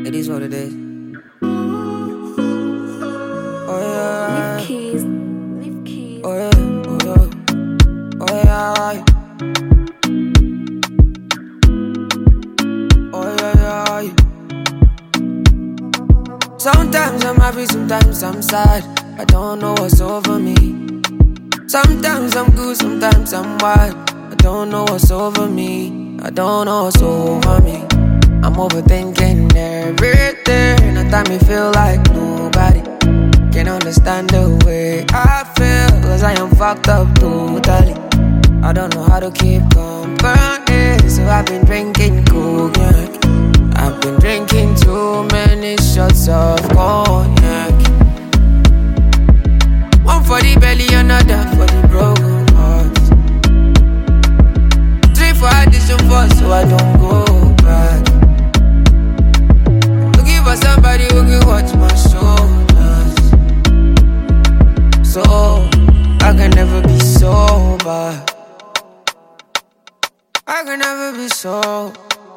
It is what it is. Oh yeah. Leave keys. Leave keys. Oh yeah. Oh yeah. Oh yeah. Oh yeah. Yeah. Sometimes I'm happy, sometimes I'm sad. I don't know what's over me. Sometimes I'm good, sometimes I'm wild. I don't know what's over me. I don't know what's over me. I'm overthinking everything. At time me feel like nobody can understand the way I feel, cause I am fucked up totally. I don't know how to keep company, so I've been drinking cognac. I've been drinking too many shots of cognac. One for the belly, another for the broken heart. 3 for addition 4, so I don't go back. Looking for somebody who can watch my shoulders, so I can never be sober. I can never be so.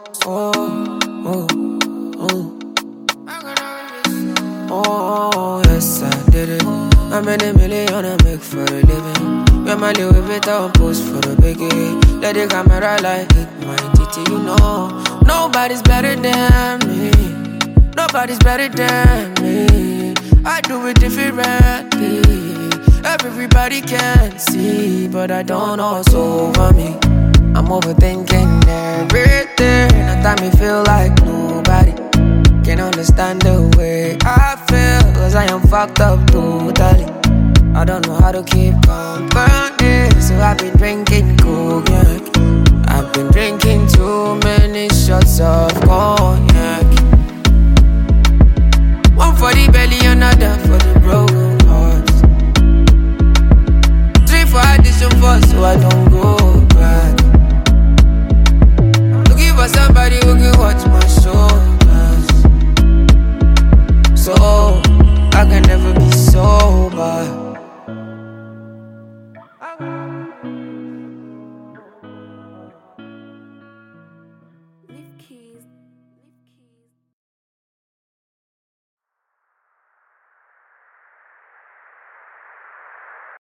Oh, yes, I did it. I made $1 million I make for a living. Wear my Louis Vuitton post for the biggie. Let the camera like hit my titty, you know. Nobody's better than me. Nobody's better than me. I do it differently. Everybody can see, but I don't know what's over me. I'm overthinking everything. At time me feel like nobody can understand the way I feel, cause I am fucked up totally. I don't know how to keep company, so I've been drinking cognac.